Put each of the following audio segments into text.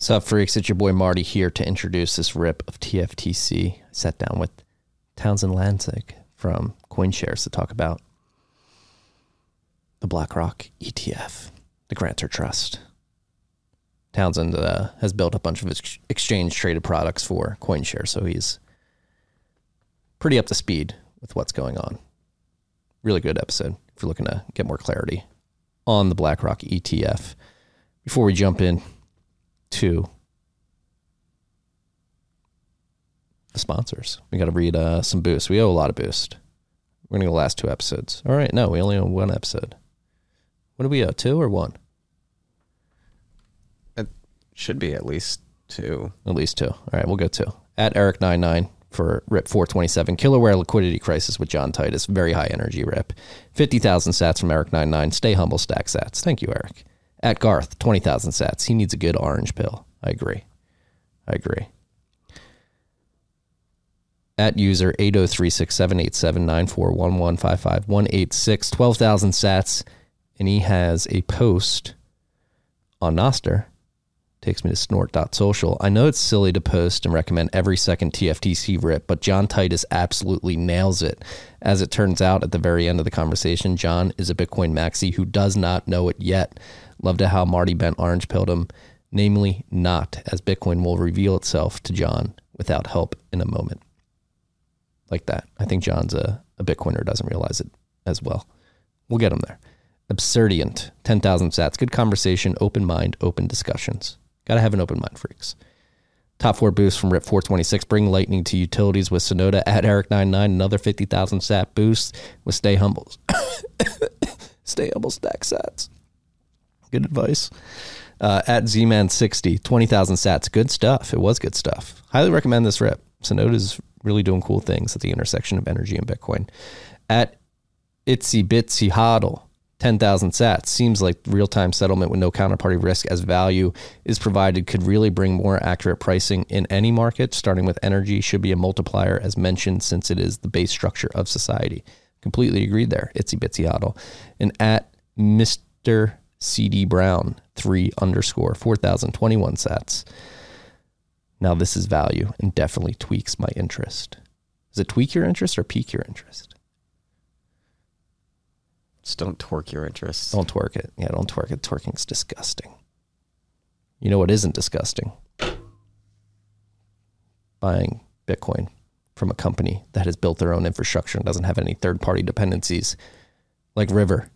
What's up, freaks? It's your boy Marty here to introduce this rip of TFTC. I sat down with Townsend Lanzig from CoinShares to talk about the BlackRock ETF, the Grantor Trust. Townsend has built a bunch of exchange-traded products for CoinShares, so he's pretty up to speed with what's going on. Really good episode if you're looking to get more clarity on the BlackRock ETF. Before we jump in to the sponsors, we got to read some Boost. We owe a lot of Boost. We're going to go the last two episodes. All right, no, we only owe one episode. What do we owe, 2 or 1? It should be at least 2. At least 2. All right, we'll go 2. At Eric99 for RIP 427. Killerware liquidity crisis with John Titus. Very high energy RIP. 50,000 sats from Eric99. Stay humble, stack sats. Thank you, Eric. At Garth, 20,000 sats. He needs a good orange pill. I agree. At user 8036787941155 12,000 sats. And he has a post on Nostr. Takes me to snort.social. I know it's silly to post and recommend every second TFTC rip, but John Titus absolutely nails it. As it turns out, at the very end of the conversation, John is a Bitcoin maxi who does not know it yet. Love to how Marty Bent orange pilled him, namely not, as Bitcoin will reveal itself to John without help in a moment. Like that. I think John's a Bitcoiner, doesn't realize it as well. We'll get him there. Absurdiant, 10,000 sats. Good conversation, open mind, open discussions. Got to have an open mind, freaks. Top 4 boosts from RIP 426. Bring lightning to utilities with Sonoda. At Eric99, another 50,000 sat boost with Stay Humble. Stay Humble, stack sats. Good advice. At Zman60, 20,000 sats. Good stuff. It was good stuff. Highly recommend this rip. Sonoda's really doing cool things at the intersection of energy and Bitcoin. At Itsy Bitsy Hodl, 10,000 sats. Seems like real-time settlement with no counterparty risk as value is provided could really bring more accurate pricing in any market. Starting with energy should be a multiplier as mentioned, since it is the base structure of society. Completely agreed there. Itsy Bitsy Hodl. And at Mr. CD Brown 3_ 4,021 sats. Now this is value and definitely tweaks my interest. Does it tweak your interest or pique your interest? Just don't torque your interest. Don't twerk it. Yeah, don't twerk it. Twerking's disgusting. You know what isn't disgusting? Buying Bitcoin from a company that has built their own infrastructure and doesn't have any third-party dependencies, like River.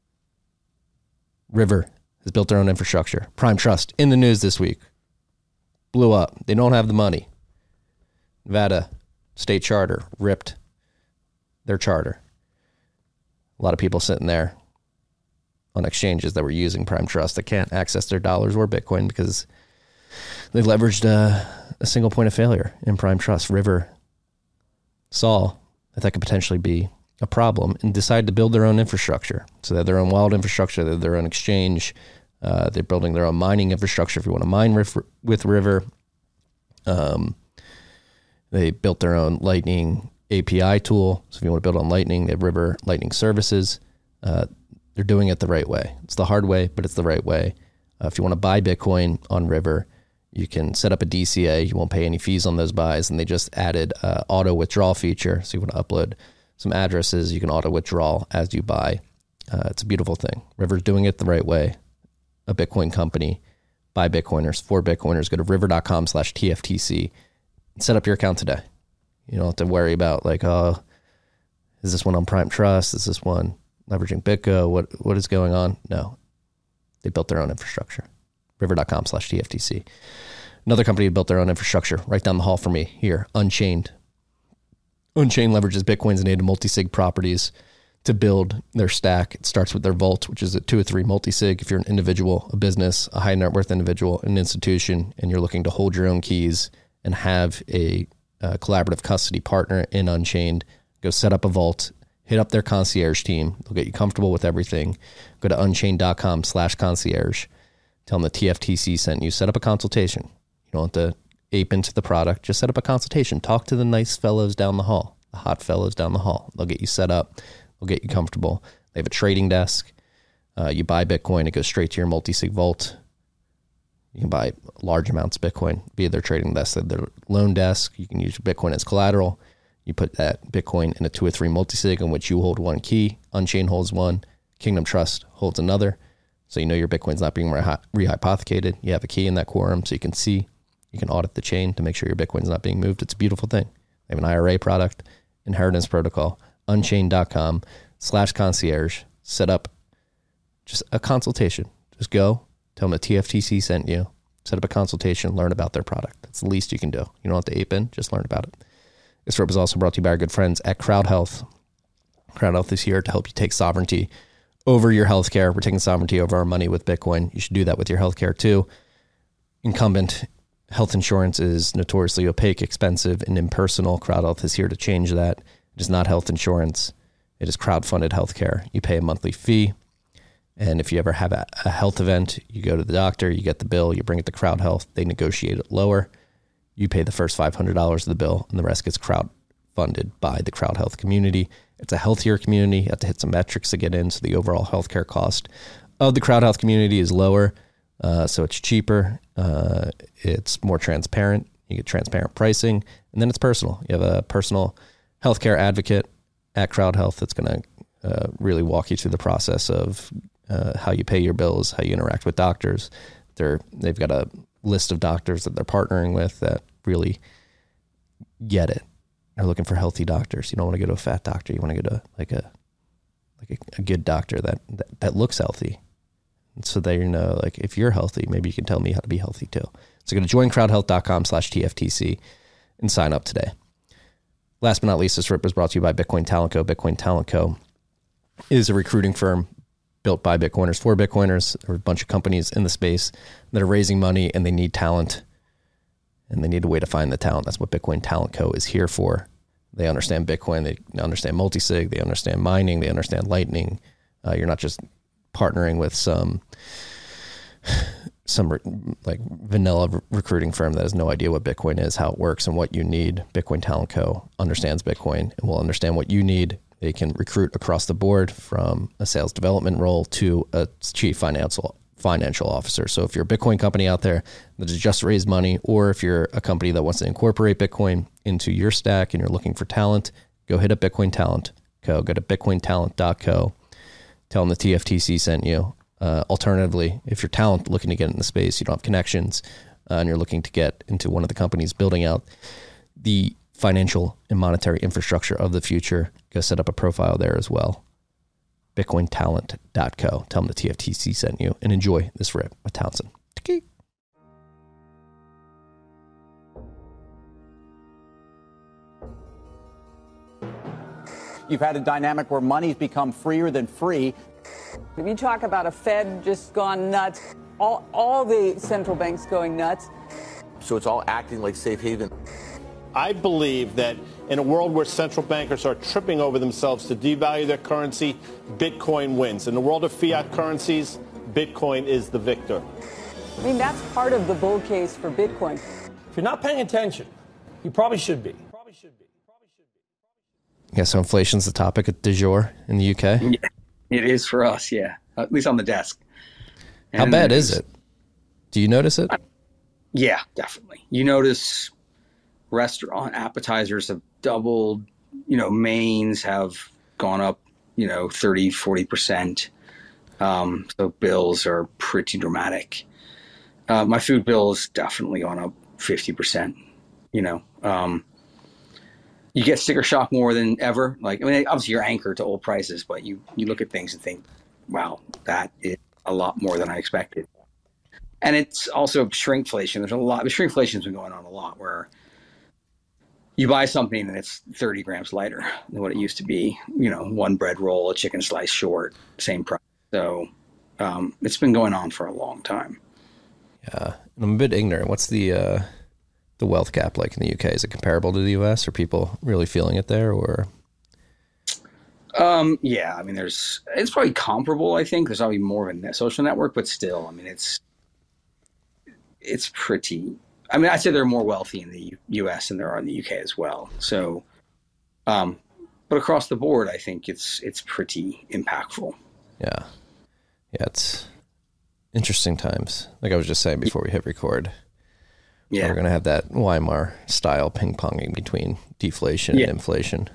River has built their own infrastructure. Prime Trust, in the news this week. Blew up. They don't have the money. Nevada State Charter ripped their charter. A lot of people sitting there on exchanges that were using Prime Trust that can't access their dollars or Bitcoin because they leveraged a single point of failure in Prime Trust. River saw that could potentially be a problem and decided to build their own infrastructure. So they have their own wild infrastructure, they have their own exchange. They're building their own mining infrastructure if you want to mine with River. They built their own Lightning API tool. So if you want to build on Lightning, they have River Lightning Services. They're doing it the right way. It's the hard way, but it's the right way. If you want to buy Bitcoin on River, you can set up a DCA. You won't pay any fees on those buys. And they just added auto withdrawal feature. So you want to upload some addresses, you can auto withdraw as you buy. It's a beautiful thing. River's doing it the right way. A Bitcoin company, buy Bitcoiners, for Bitcoiners. Go to river.com/TFTC and set up your account today. You don't have to worry about like, oh, is this one on Prime Trust? Is this one leveraging BitGo? What is going on? No, they built their own infrastructure. River.com/TFTC. Another company built their own infrastructure right down the hall from me here, Unchained. Unchained leverages Bitcoin's native multi-sig properties to build their stack. It starts with their vault, which is a 2 or 3 multi-sig. If you're an individual, a business, a high net worth individual, an institution, and you're looking to hold your own keys and have a collaborative custody partner in Unchained, go set up a vault, hit up their concierge team. They'll get you comfortable with everything. Go to unchained.com/concierge. Tell them the TFTC sent you. Set up a consultation. You don't have to ape into the product. Just set up a consultation. Talk to the nice fellows down the hall, the hot fellows down the hall. They'll get you set up. They'll get you comfortable. They have a trading desk. You buy Bitcoin. It goes straight to your multi-sig vault. You can buy large amounts of Bitcoin via their trading desk, their loan desk. You can use Bitcoin as collateral. You put that Bitcoin in a 2 or 3 multisig in which you hold one key, Unchained holds one, Kingdom Trust holds another. So you know your Bitcoin's not being rehypothecated. You have a key in that quorum so you can see, you can audit the chain to make sure your Bitcoin's not being moved. It's a beautiful thing. They have an IRA product, inheritance protocol, unchained.com/concierge. Set up just a consultation. Just go, tell them the TFTC sent you, set up a consultation, learn about their product. That's the least you can do. You don't have to ape in, just learn about it. This rip is also brought to you by our good friends at Crowd Health. Crowd Health is here to help you take sovereignty over your healthcare. We're taking sovereignty over our money with Bitcoin. You should do that with your healthcare too. Incumbent health insurance is notoriously opaque, expensive, and impersonal. Crowd Health is here to change that. It is not health insurance. It is crowd-funded healthcare. You pay a monthly fee. And if you ever have a health event, you go to the doctor, you get the bill, you bring it to Crowd Health, they negotiate it lower. You pay the first $500 of the bill, and the rest gets crowd-funded by the Crowd Health community. It's a healthier community. You have to hit some metrics to get in, so the overall healthcare cost of the Crowd Health community is lower, so it's cheaper. It's more transparent. You get transparent pricing, and then it's personal. You have a personal healthcare advocate at Crowd Health that's going to really walk you through the process of how you pay your bills, how you interact with doctors. They've got a list of doctors that they're partnering with that really get it. They're looking for healthy doctors. You don't want to go to a fat doctor. You want to go to a good doctor that looks healthy. And so that, you know, like if you're healthy, maybe you can tell me how to be healthy too. So go to joincrowdhealth.com/TFTC and sign up today. Last but not least, this rip is brought to you by Bitcoin Talent Co. Bitcoin Talent Co. is a recruiting firm built by Bitcoiners for Bitcoiners. There are a bunch of companies in the space that are raising money and they need talent and they need a way to find the talent. That's what Bitcoin Talent Co. is here for. They understand Bitcoin. They understand multisig. They understand mining. They understand Lightning. You're not just partnering with some like vanilla recruiting firm that has no idea what Bitcoin is, how it works, and what you need. Bitcoin Talent Co. understands Bitcoin and will understand what you need. They can recruit across the board from a sales development role to a chief financial officer. So if you're a Bitcoin company out there that has just raised money, or if you're a company that wants to incorporate Bitcoin into your stack and you're looking for talent, go hit up Bitcoin Talent Co. Go to bitcointalent.co. Tell them the TFTC sent you. Alternatively, if you're talent looking to get in the space, you don't have connections, and you're looking to get into one of the companies building out the financial and monetary infrastructure of the future, go set up a profile there as well. bitcointalent.co. Tell them the TFTC sent you, and enjoy this rip with Townsend. You've had a dynamic where money's become freer than free. If you talk about a Fed just gone nuts, all the central banks going nuts. So it's all acting like safe haven. I believe that in a world where central bankers are tripping over themselves to devalue their currency, Bitcoin wins. In the world of fiat currencies, Bitcoin is the victor. I mean, that's part of the bull case for Bitcoin. If you're not paying attention, you probably should be. Yeah, so inflation's the topic du jour in the UK. Yeah, it is for us, yeah. At least on the desk. And how bad is it? Do you notice it? Yeah, definitely. You notice restaurant appetizers have doubled, mains have gone up, 30, 40%. So bills are pretty dramatic. My food bill has definitely gone up 50%, you get sticker shock more than ever. Obviously you're anchored to old prices, but you look at things and think, wow, that is a lot more than I expected. And it's also shrinkflation. The shrinkflation's been going on a lot, where you buy something and it's 30 grams lighter than what it used to be. One bread roll, a chicken slice short, same price. So it's been going on for a long time. Yeah, and I'm a bit ignorant. What's the wealth gap like in the UK? Is it comparable to the US? Are people really feeling it there, or? Yeah, it's probably comparable. I think there's probably more of a social network, but still, it's pretty. I'd say they're more wealthy in the US than there are in the UK as well. So, but across the board, I think it's pretty impactful. Yeah, it's Interesting times. Like I was just saying before we hit record. Yeah. We're going to have that Weimar style ping-ponging between deflation and inflation.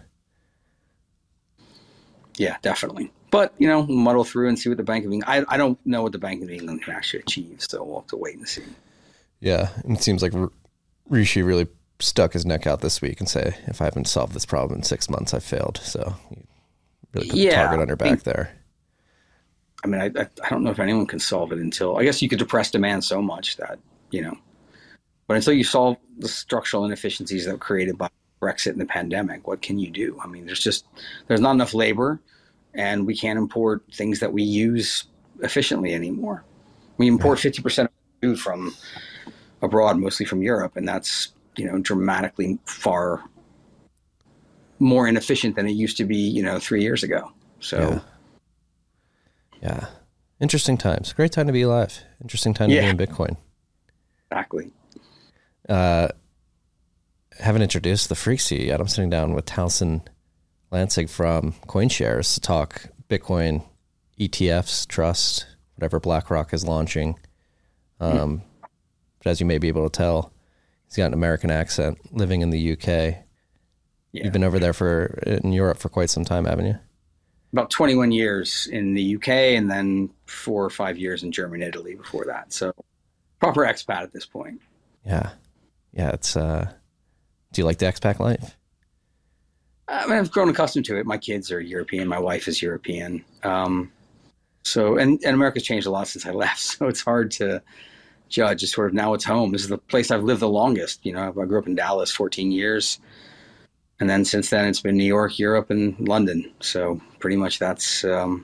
Yeah, definitely. But, you know, muddle through and see what the Bank of England... I don't know what the Bank of England can actually achieve, so we'll have to wait and see. Yeah, and it seems like Rishi really stuck his neck out this week and say, if I haven't solved this problem in 6 months, I've failed. So he really put the target on your back there. I mean, I don't know if anyone can solve it until... I guess you could depress demand so much that, you know... But until you solve the structural inefficiencies that were created by Brexit and the pandemic, what can you do? I mean, there's not enough labor, and we can't import things that we use efficiently anymore. We import 50% of food from abroad, mostly from Europe, and that's, you know, dramatically far more inefficient than it used to be, you know, 3 years ago. So, yeah. Interesting times. Great time to be alive. Interesting time to be in Bitcoin. Exactly. Haven't introduced the Freaksy yet. I'm sitting down with Townsend Lansing from CoinShares to talk Bitcoin, ETFs, trust, whatever BlackRock is launching. But as you may be able to tell, he's got an American accent, living in the UK. Yeah. You've been over there in Europe for quite some time, haven't you? About 21 years in the UK, and then 4 or 5 years in Germany and Italy before that. So proper expat at this point. Yeah. Yeah, it's do you like the expat life? I mean, I've grown accustomed to it. My kids are European. My wife is European. So America's changed a lot since I left. So it's hard to judge. It's sort of now it's home. This is the place I've lived the longest. You know, I grew up in Dallas 14 years. And then since then, it's been New York, Europe, and London. So pretty much that's kind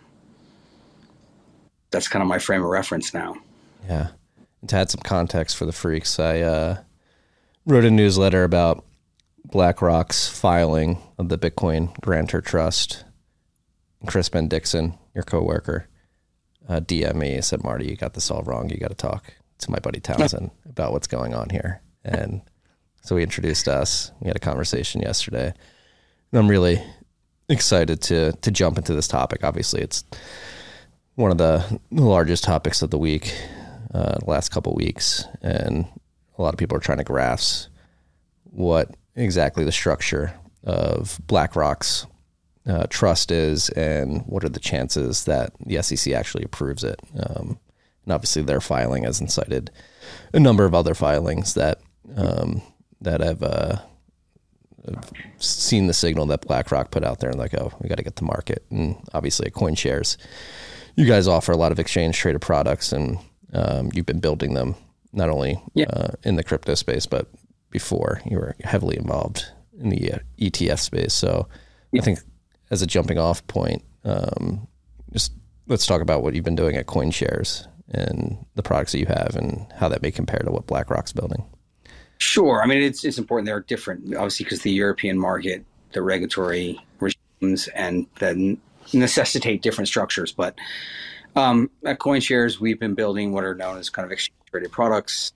of my frame of reference now. Yeah. And to add some context for the freaks, I wrote a newsletter about BlackRock's filing of the Bitcoin Grantor Trust. Chris Ben Dixon, your coworker, DM me and said, Marty, you got this all wrong. You got to talk to my buddy Townsend about what's going on here. And so he introduced us. We had a conversation yesterday. And I'm really excited to jump into this topic. Obviously, it's one of the largest topics of the week, the last couple of weeks. And a lot of people are trying to grasp what exactly the structure of BlackRock's trust is and what are the chances that the SEC actually approves it. And obviously their filing has incited a number of other filings that have seen the signal that BlackRock put out there and like, oh, we got to get to market. And obviously at CoinShares, you guys offer a lot of exchange traded products, and you've been building them not only in the crypto space, but before you were heavily involved in the ETF space. So I think as a jumping off point, just let's talk about what you've been doing at CoinShares and the products that you have and how that may compare to what BlackRock's building. Sure. I mean, it's important. They're different, obviously, because the European market, the regulatory regimes, and then necessitate different structures. But at CoinShares, we've been building what are known as kind of exchange-traded products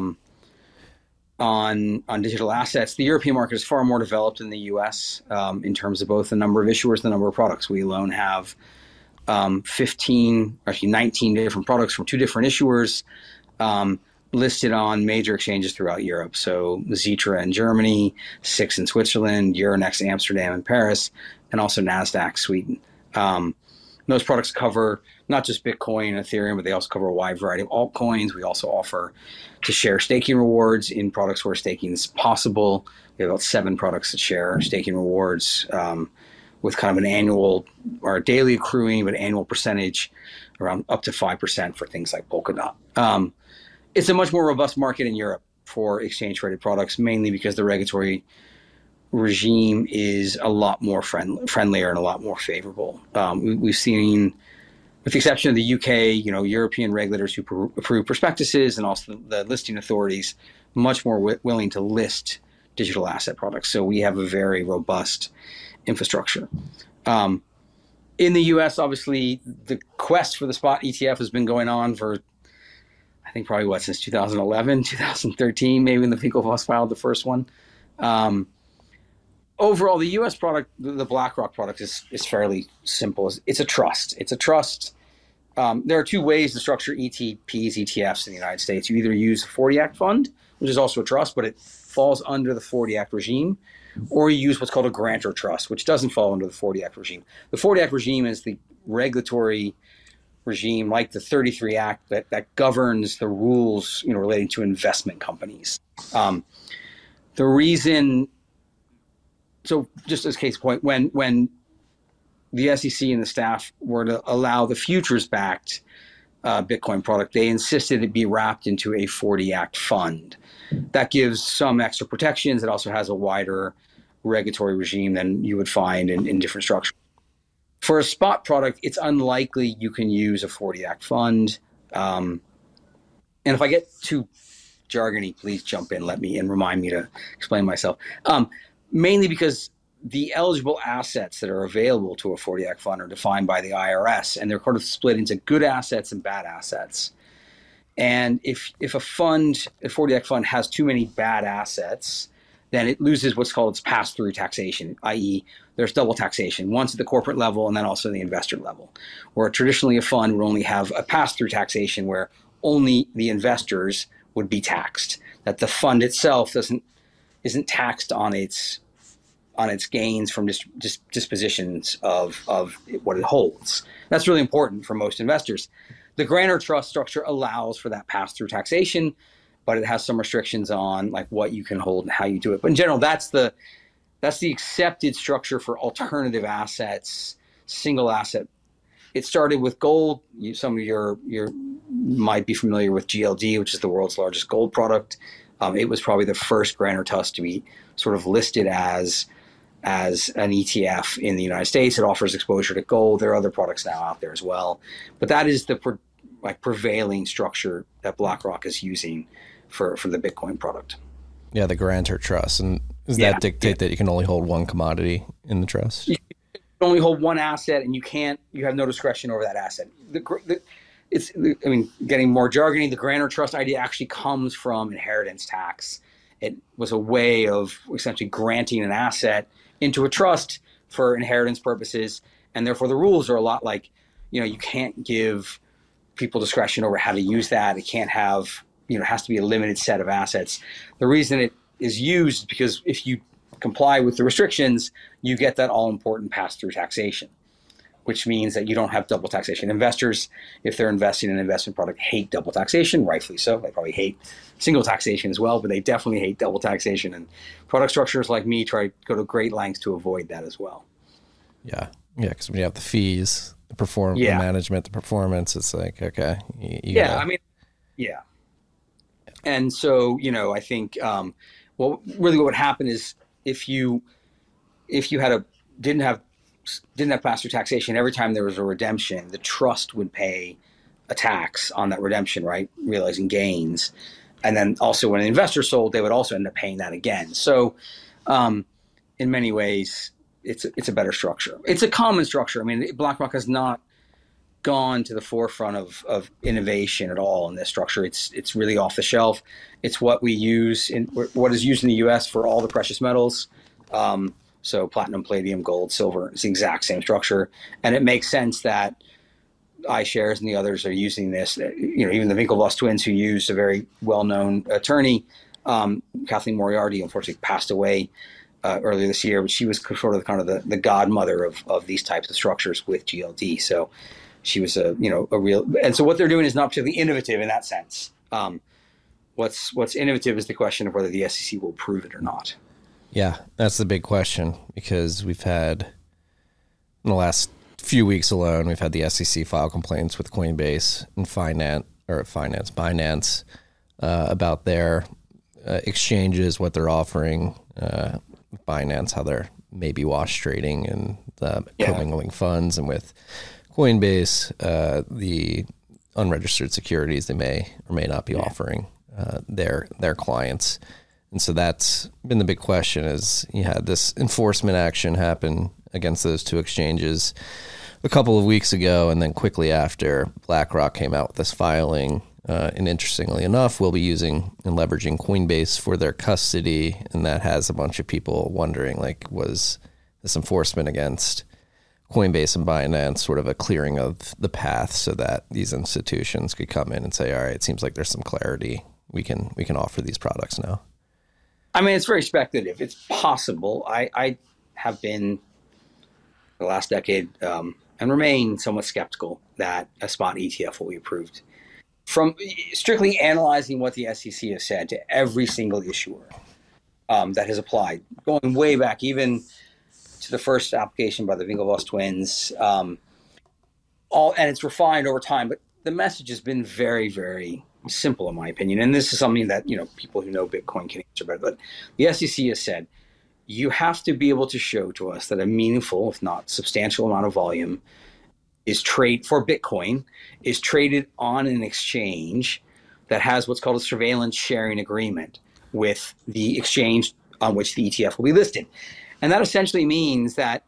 on digital assets. The European market is far more developed than the U.S. In terms of both the number of issuers, the number of products. We alone have 19 different products from 2 different issuers listed on major exchanges throughout Europe. So Xetra in Germany, SIX in Switzerland, Euronext Amsterdam and Paris, and also NASDAQ Sweden. Those products cover not just Bitcoin and Ethereum, but they also cover a wide variety of altcoins. We also offer to share staking rewards in products where staking is possible. We have about 7 products that share staking rewards with kind of an annual or a daily accruing, but annual percentage around up to 5% for things like Polkadot. It's a much more robust market in Europe for exchange-traded products, mainly because the regulatory regime is a lot more friendlier and a lot more favorable. We've seen, with the exception of the UK, European regulators who approve prospectuses and also the listing authorities, much more willing to list digital asset products. So we have a very robust infrastructure. In the US, obviously, the quest for the spot ETF has been going on for, I think probably since 2011, 2013, maybe when the Winklevoss filed the first one. Overall, the U.S. product, the BlackRock product, is fairly simple. It's a trust. It's a trust there are two ways to structure ETPs, ETFs in the United States. You either use a 40 Act fund, which is also a trust, but it falls under the 40 Act regime, or you use what's called a grantor trust, which doesn't fall under the 40 Act regime. The 40 Act regime is the regulatory regime, like the 33 Act, that governs the rules, relating to investment companies. The reason, so just as case in point, when the SEC and the staff were to allow the futures-backed Bitcoin product, they insisted it be wrapped into a 40 Act fund. That gives some extra protections. It also has a wider regulatory regime than you would find in different structures. For a spot product, it's unlikely you can use a 40 Act fund. And if I get too jargony, please jump in, and remind me to explain myself. Mainly because the eligible assets that are available to a 40 Act fund are defined by the IRS, and they're kind of split into good assets and bad assets. And if a 40 Act fund has too many bad assets, then it loses what's called its pass-through taxation, i.e. there's double taxation, once at the corporate level and then also the investor level, where traditionally a fund would only have a pass-through taxation where only the investors would be taxed, that the fund itself isn't taxed on its gains from dispositions of what it holds. That's really important for most investors. The grantor trust structure allows for that pass-through taxation, but it has some restrictions on like what you can hold and how you do it. But in general, that's the accepted structure for alternative assets, single asset. It started with gold. Some of your might be familiar with GLD, which is the world's largest gold product. It was probably the first grantor trust to be sort of listed as an ETF in the United States. It offers exposure to gold. There are other products now out there as well, but that is the prevailing structure that BlackRock is using for the Bitcoin product. Yeah, the grantor trust. And does that dictate that you can only hold one commodity in the trust? You can only hold one asset, and you have no discretion over that asset. Getting more jargony, the grantor trust idea actually comes from inheritance tax. It was a way of essentially granting an asset into a trust for inheritance purposes, and therefore the rules are a lot like, you can't give people discretion over how to use that. It can't have, it has to be a limited set of assets. The reason it is used is because if you comply with the restrictions, you get that all-important pass-through taxation, which means that you don't have double taxation. Investors, if they're investing in an investment product, hate double taxation, rightfully so. They probably hate single taxation as well, but they definitely hate double taxation. And product structures like me try to go to great lengths to avoid that as well. Yeah, because when you have the fees, the management, the performance, it's like, okay. And so, I think, what would happen is if you didn't have pass-through taxation, every time there was a redemption, the trust would pay a tax on that redemption, right? Realizing gains. And then also when an investor sold, they would also end up paying that again. So in many ways, it's a better structure. It's a common structure. I mean, BlackRock has not gone to the forefront of innovation at all in this structure. It's really off the shelf. It's what we use what is used in the U.S. for all the precious metals. So platinum, palladium, gold, silver, it's the exact same structure. And it makes sense that iShares and the others are using this. Even the Winklevoss twins, who used a very well-known attorney, Kathleen Moriarty, unfortunately passed away earlier this year, but she was sort of the godmother of these types of structures with GLD. So she was a real, and so what they're doing is not particularly innovative in that sense. What's innovative is the question of whether the SEC will approve it or not. Yeah, that's the big question, because we've had, in the last few weeks alone, we've had the SEC file complaints with Coinbase and Binance about their exchanges, what they're offering. Binance, how they're maybe wash trading and commingling funds, and with Coinbase, the unregistered securities they may or may not be offering their clients. And so that's been the big question, is you had this enforcement action happen against those two exchanges a couple of weeks ago, and then quickly after, BlackRock came out with this filing. And interestingly enough, we'll be using and leveraging Coinbase for their custody, and that has a bunch of people wondering, was this enforcement against Coinbase and Binance sort of a clearing of the path so that these institutions could come in and say, all right, it seems like there's some clarity. We can offer these products now. I mean, it's very speculative. It's possible. I have been the last decade and remain somewhat skeptical that a spot ETF will be approved. From strictly analyzing what the SEC has said to every single issuer that has applied, going way back, even to the first application by the Winklevoss twins, and it's refined over time. But the message has been very, very simple, in my opinion. And this is something that people who know Bitcoin can answer better. But the SEC has said you have to be able to show to us that a meaningful, if not substantial, amount of volume is for Bitcoin is traded on an exchange that has what's called a surveillance sharing agreement with the exchange on which the ETF will be listed. And that essentially means that,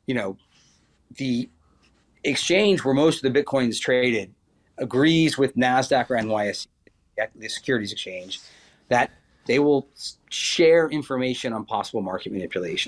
the exchange where most of the Bitcoin is traded agrees with NASDAQ or NYSE, the securities exchange, that they will share information on possible market manipulation.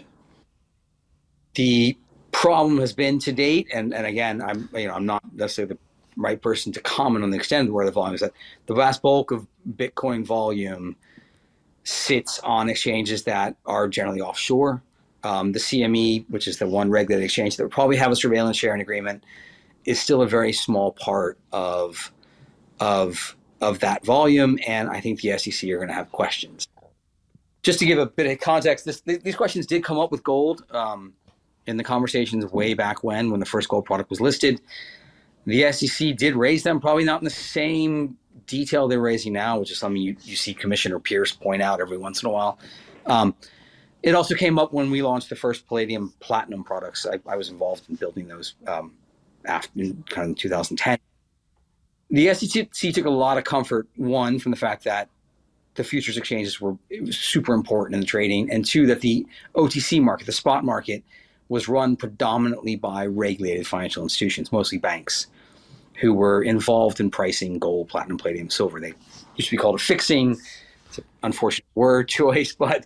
The problem has been to date, and again, I'm not necessarily the right person to comment on the extent of where the volume is, that the vast bulk of Bitcoin volume sits on exchanges that are generally offshore. The CME, which is the one regulated exchange that would probably have a surveillance sharing agreement, is still a very small part of that volume, and I think the SEC are going to have questions. Just to give a bit of context, these questions did come up with gold in the conversations way back when the first gold product was listed. The SEC did raise them, probably not in the same detail they're raising now, which is something you see Commissioner Pierce point out every once in a while. It also came up when we launched the first Palladium Platinum products. I was involved in building those after kind of 2010. The SEC took a lot of comfort, one, from the fact that the futures exchanges were super important in the trading, and two, that the OTC market, the spot market, was run predominantly by regulated financial institutions, mostly banks, who were involved in pricing gold, platinum, palladium, silver. They used to be called a fixing. It's an unfortunate word choice, but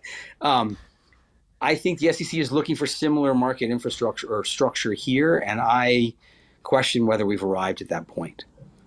I think the SEC is looking for similar market infrastructure or structure here, and I question whether we've arrived at that point.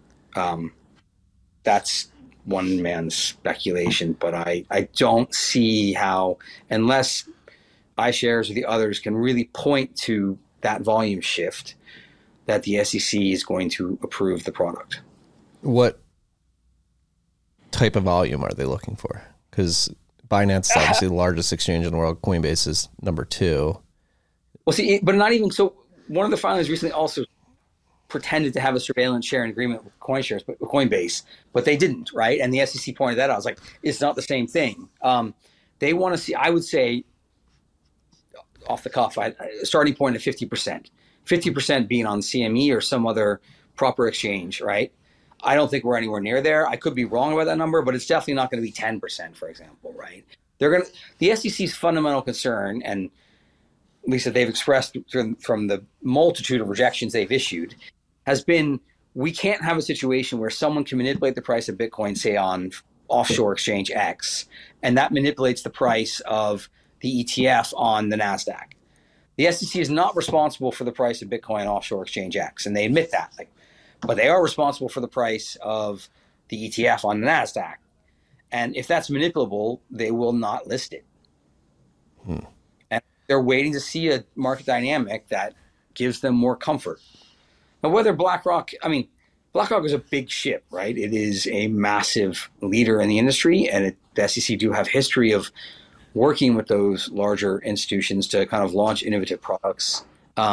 That's one man's speculation, but I don't see how, unless iShares or the others can really point to that volume shift, that the SEC is going to approve the product. What type of volume are they looking for? Because Binance is obviously the largest exchange in the world. Coinbase is number 2. Well, see, but not even so. One of the filings recently also pretended to have a surveillance sharing agreement with Coinbase, but they didn't, right? And the SEC pointed that out. I was like, it's not the same thing. They want to see, I would say, off the cuff, a starting point of 50%. 50% being on CME or some other proper exchange, right? I don't think we're anywhere near there. I could be wrong about that number, but it's definitely not going to be 10%, for example, right? The SEC's fundamental concern, and at least that they've expressed from the multitude of rejections they've issued, has been, we can't have a situation where someone can manipulate the price of Bitcoin, say on offshore exchange X, and that manipulates the price of the ETF on the NASDAQ. The SEC is not responsible for the price of Bitcoin offshore exchange X, and they admit that. But they are responsible for the price of the ETF on the NASDAQ. And if that's manipulable, they will not list it. And they're waiting to see a market dynamic that gives them more comfort. Now, whether BlackRock is a big ship, right? It is a massive leader in the industry, and the SEC do have history of working with those larger institutions to kind of launch innovative products.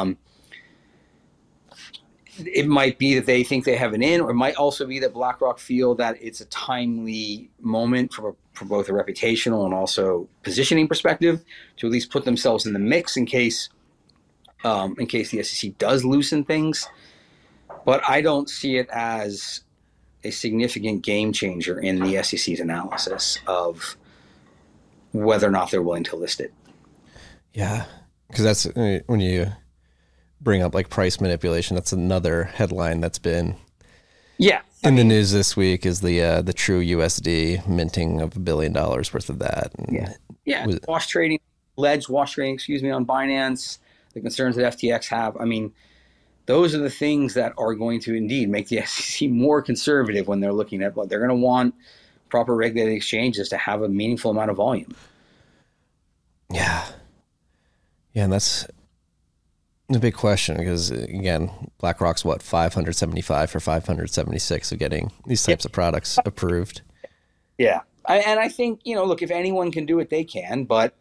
It might be that they think they have an in, or it might also be that BlackRock feel that it's a timely moment from both a reputational and also positioning perspective to at least put themselves in the mix in case the SEC does loosen things. But I don't see it as a significant game changer in the SEC's analysis of whether or not they're willing to list it. Yeah, because that's when you bring up like price manipulation. That's another headline that's been in the news this week is the True USD minting of $1 billion worth of that. And alleged wash trading, on Binance. the concerns that FTX have. I mean, those are the things that are going to indeed make the SEC more conservative when they're looking at what they're going to want proper regulated exchanges to have a meaningful amount of volume. Yeah. Yeah, and that's the big question because, again, BlackRock's what, 575 for 576 of getting these types of products approved. Yeah. I think, look, if anyone can do it, they can. But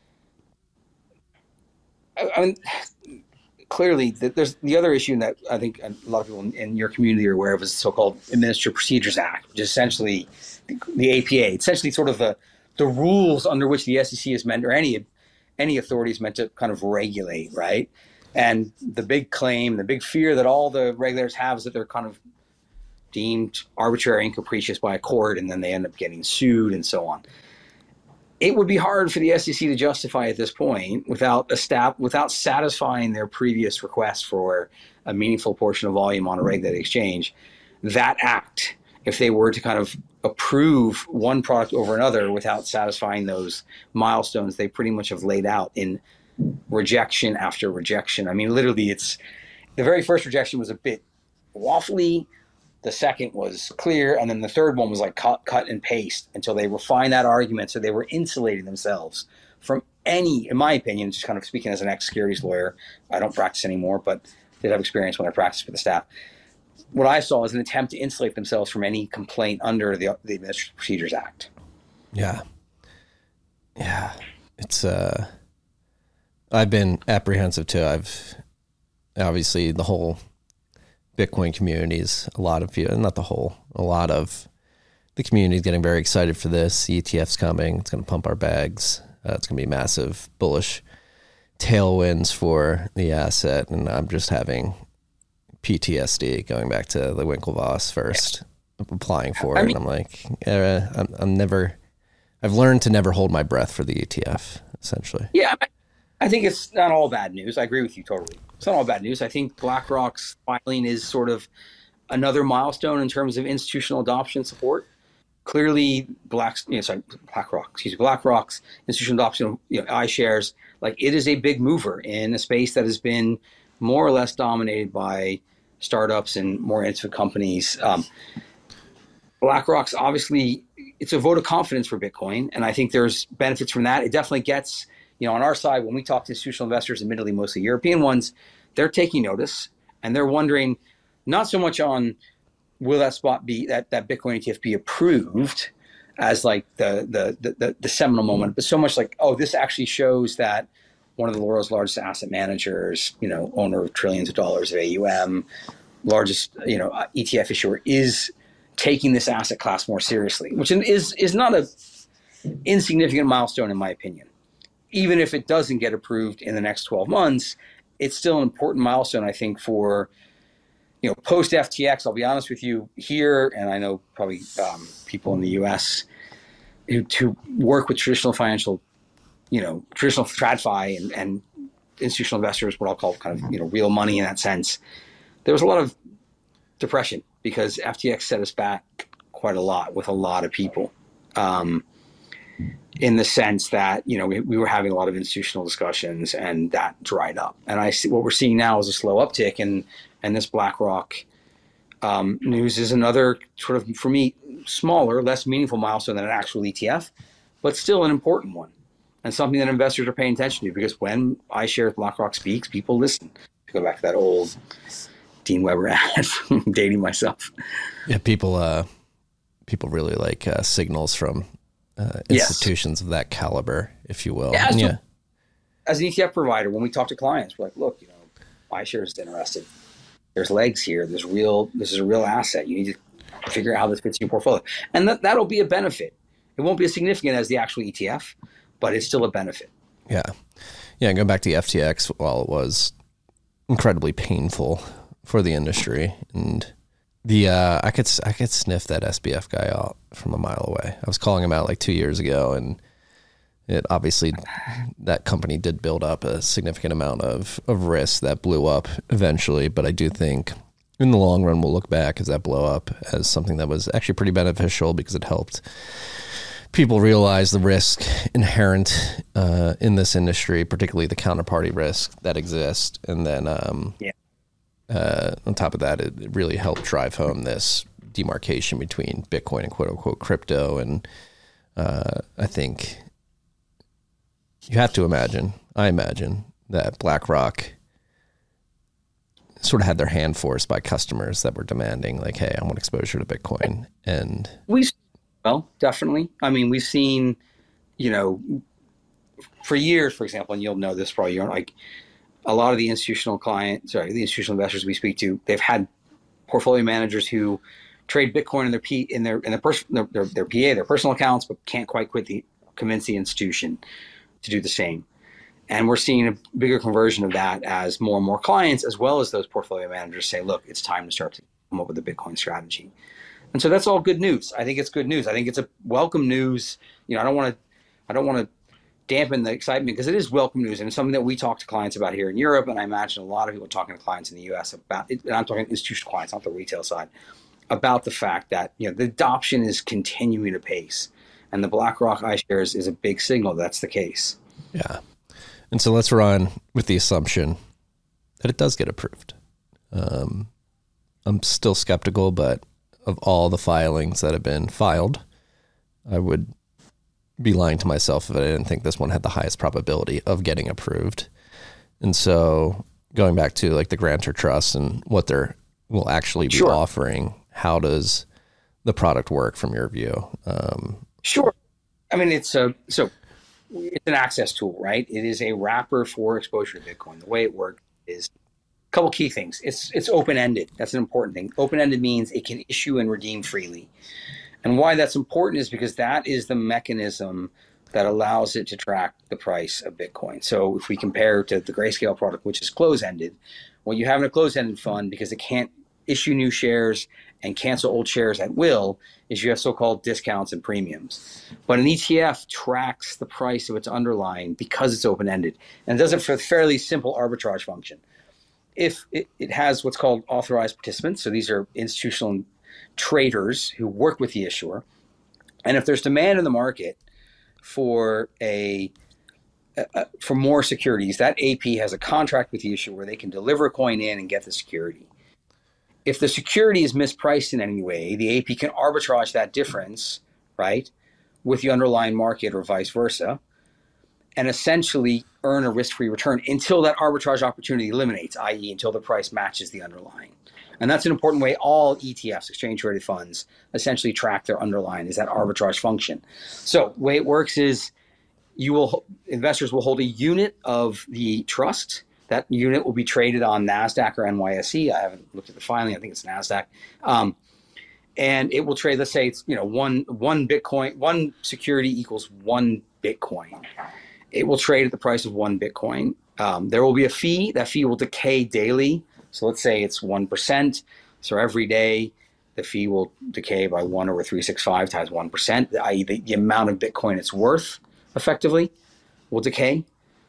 I mean, clearly, there's the other issue that I think a lot of people in your community are aware of is the so-called Administrative Procedures Act, which is essentially the APA, essentially sort of the rules under which the SEC is meant, or any authority is meant to kind of regulate, right? And the big claim, the big fear that all the regulators have is that they're kind of deemed arbitrary and capricious by a court, and then they end up getting sued and so on. It would be hard for the SEC to justify at this point without satisfying their previous request for a meaningful portion of volume on a regulated exchange. That act, if they were to kind of approve one product over another without satisfying those milestones they pretty much have laid out in rejection after rejection. I mean, literally, the very first rejection was a bit waffly. The second was clear, and then the third one was like cut and paste until they refined that argument, so they were insulating themselves from any, in my opinion, just kind of speaking as an ex-securities lawyer, I don't practice anymore, but did have experience when I practiced for the staff. What I saw was an attempt to insulate themselves from any complaint under the Administrative Procedures Act. Yeah. Yeah. It's, I've been apprehensive too. Obviously the whole Bitcoin communities, a lot of the community is getting very excited for this. The ETF's coming. It's going to pump our bags. It's going to be massive bullish tailwinds for the asset. And I'm just having PTSD going back to the Winklevoss first, applying for it. And I'm like, I've learned to never hold my breath for the ETF, essentially. Yeah. I think it's not all bad news. I agree with you totally. It's not all bad news. I think BlackRock's filing is sort of another milestone in terms of institutional adoption support. Clearly, BlackRock's institutional adoption of iShares, like it is a big mover in a space that has been more or less dominated by startups and more innovative companies. BlackRock's obviously, it's a vote of confidence for Bitcoin, and I think there's benefits from that. It definitely gets, on our side, when we talk to institutional investors, admittedly mostly European ones, they're taking notice and they're wondering not so much on will that spot be that Bitcoin ETF be approved as like the seminal moment, but so much like, oh, this actually shows that one of the world's largest asset managers, owner of trillions of dollars of AUM, largest ETF issuer, is taking this asset class more seriously, which is not a insignificant milestone in my opinion. Even if it doesn't get approved in the next 12 months, it's still an important milestone, I think, for, post FTX. I'll be honest with you here, and I know probably people in the U.S. who work with traditional financial, traditional TradFi and institutional investors, what I'll call kind of, real money in that sense. There was a lot of depression because FTX set us back quite a lot with a lot of people. In the sense that, we were having a lot of institutional discussions and that dried up. And I see what we're seeing now is a slow uptick, and this BlackRock news is another sort of, for me, smaller, less meaningful milestone than an actual ETF, but still an important one and something that investors are paying attention to because when iShares BlackRock speaks, people listen. To go back to that old Dean Weber ad, dating myself. Yeah, people really like signals from institutions of that caliber, if you will. As an ETF provider, when we talk to clients, we're like, look, iShares is interested. There's legs here. This is a real asset. You need to figure out how this fits in your portfolio. And that'll be a benefit. It won't be as significant as the actual ETF, but it's still a benefit. Yeah. Yeah, and going back to the FTX, while it was incredibly painful for the industry, and I could sniff that SBF guy out from a mile away. I was calling him out like 2 years ago, and it obviously that company did build up a significant amount of risk that blew up eventually. But I do think in the long run, we'll look back as that blow up as something that was actually pretty beneficial because it helped people realize the risk inherent in this industry, particularly the counterparty risk that exists. And then on top of that, it really helped drive home this demarcation between Bitcoin and quote unquote crypto. And I think you have to imagine, I imagine, that BlackRock sort of had their hand forced by customers that were demanding, like, hey, I want exposure to Bitcoin. And well, definitely. I mean, we've seen, for years, for example, and you'll know this probably, like a lot of the institutional investors we speak to, they've had portfolio managers who trade Bitcoin in their PA, their personal accounts, but can't quite convince the institution to do the same. And we're seeing a bigger conversion of that as more and more clients, as well as those portfolio managers, say, look, it's time to start to come up with a Bitcoin strategy. And so that's all good news. I think it's good news. I think it's a welcome news. I don't want to dampen the excitement, because it is welcome news, and it's something that we talk to clients about here in Europe. And I imagine a lot of people talking to clients in the US about it. And I'm talking institutional clients, not the retail side, about the fact that, the adoption is continuing to pace, and the BlackRock iShares is a big signal that's the case. Yeah. And so let's run with the assumption that it does get approved. I'm still skeptical, but of all the filings that have been filed, I would be lying to myself if I didn't think this one had the highest probability of getting approved. And so going back to like the grantor trust and what they will actually be offering, how does the product work from your view? Sure. I mean, it's an access tool, right? It is a wrapper for exposure to Bitcoin. The way it works is a couple key things. It's open-ended. That's an important thing. Open-ended means it can issue and redeem freely. And why that's important is because that is the mechanism that allows it to track the price of Bitcoin. So if we compare to the Grayscale product, which is close-ended, what you have in a closed-ended fund, because it can't issue new shares and cancel old shares at will, is you have so-called discounts and premiums. But an ETF tracks the price of its underlying because it's open-ended, and it does it for a fairly simple arbitrage function. If it has what's called authorized participants, so these are institutional traders who work with the issuer, and if there's demand in the market for for more securities, that AP has a contract with the issuer where they can deliver a coin in and get the security. If the security is mispriced in any way, the AP can arbitrage that difference, right, with the underlying market or vice versa, and essentially earn a risk-free return until that arbitrage opportunity eliminates, i.e. until the price matches the underlying. And that's an important way all ETFs, exchange-traded funds, essentially track their underlying, is that arbitrage function. So the way it works is investors will hold a unit of the trust. That unit will be traded on NASDAQ or NYSE. I haven't looked at the filing. I think it's NASDAQ. And it will trade, let's say it's, one Bitcoin, one security equals 1 Bitcoin. It will trade at the price of 1 Bitcoin. There will be a fee. That fee will decay daily. So let's say it's 1%. So every day the fee will decay by 1 over 365 times 1%, i.e. the amount of Bitcoin it's worth effectively will decay.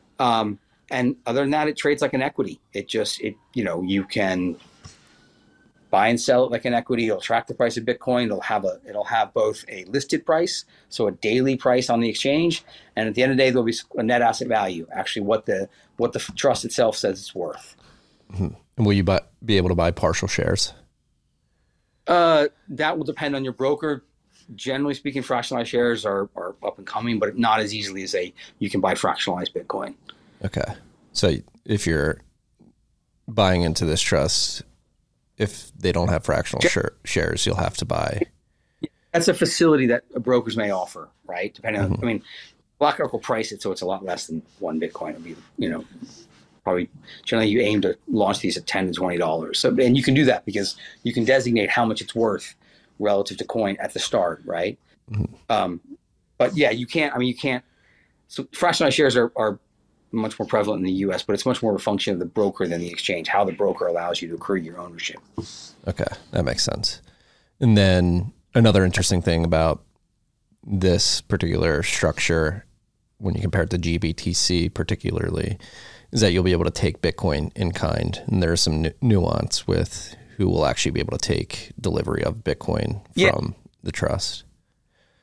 And other than that, it trades like an equity. You can buy and sell it like an equity. It'll track the price of Bitcoin. It'll have both a listed price, so a daily price on the exchange, and at the end of the day, there'll be a net asset value, actually what the trust itself says it's worth. Mm-hmm. And will you be able to buy partial shares? That will depend on your broker. Generally speaking, fractionalized shares are up and coming, but not as easily as you can buy fractionalized Bitcoin. Okay. So if you're buying into this trust, if they don't have fractional shares, you'll have to buy. That's a facility that brokers may offer, right? Depending on, BlackRock will price it so it's a lot less than 1 Bitcoin. It'll be, probably generally you aim to launch these at $10 to $20. So, and you can do that because you can designate how much it's worth relative to coin at the start, right? Mm-hmm. But yeah, you can't. So fractionalized shares are much more prevalent in the U.S., but it's much more of a function of the broker than the exchange, how the broker allows you to accrue your ownership. Okay, that makes sense. And then another interesting thing about this particular structure, when you compare it to GBTC particularly, is that you'll be able to take Bitcoin in kind. And there's some nuance with who will actually be able to take delivery of Bitcoin from the trust.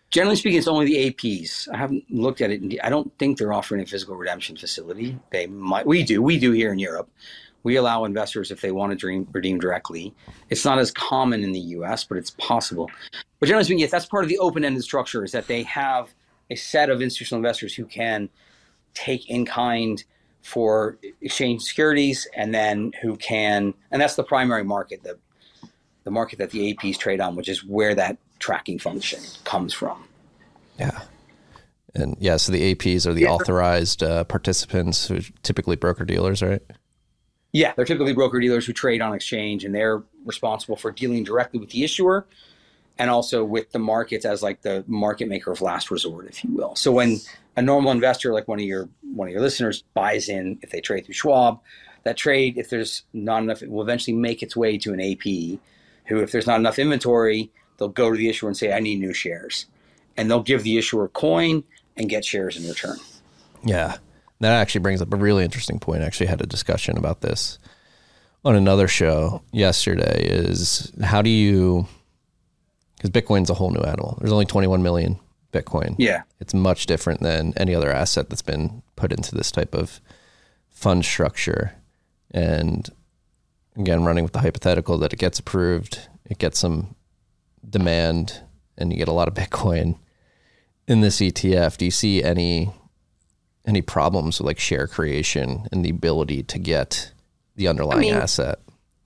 Generally speaking, it's only the APs. I haven't looked at it. I don't think they're offering a physical redemption facility. They might. We do here in Europe. We allow investors, if they want to redeem directly. It's not as common in the US, but it's possible. But generally speaking, yes, that's part of the open-ended structure, is that they have a set of institutional investors who can take in kind for exchange securities, and then who can, and that's the primary market, the market that the APs trade on, which is where that tracking function comes from. Yeah. And yeah, so the APs are the authorized participants, who are typically broker dealers, right? Yeah, they're typically broker dealers who trade on exchange, and they're responsible for dealing directly with the issuer and also with the markets as like the market maker of last resort, if you will. So when a normal investor, like one of your listeners, buys in, if they trade through Schwab, that trade, if there's not enough, it will eventually make its way to an AP who, if there's not enough inventory, they'll go to the issuer and say, I need new shares. And they'll give the issuer a coin and get shares in return. Yeah. That actually brings up a really interesting point. I actually had a discussion about this on another show yesterday, is how do you, because Bitcoin's a whole new animal. There's only 21 million Bitcoin. Yeah. It's much different than any other asset that's been put into this type of fund structure. And again, running with the hypothetical that it gets approved, it gets some demand, and you get a lot of Bitcoin in this ETF. Do you see any problems with like share creation and the ability to get the underlying asset?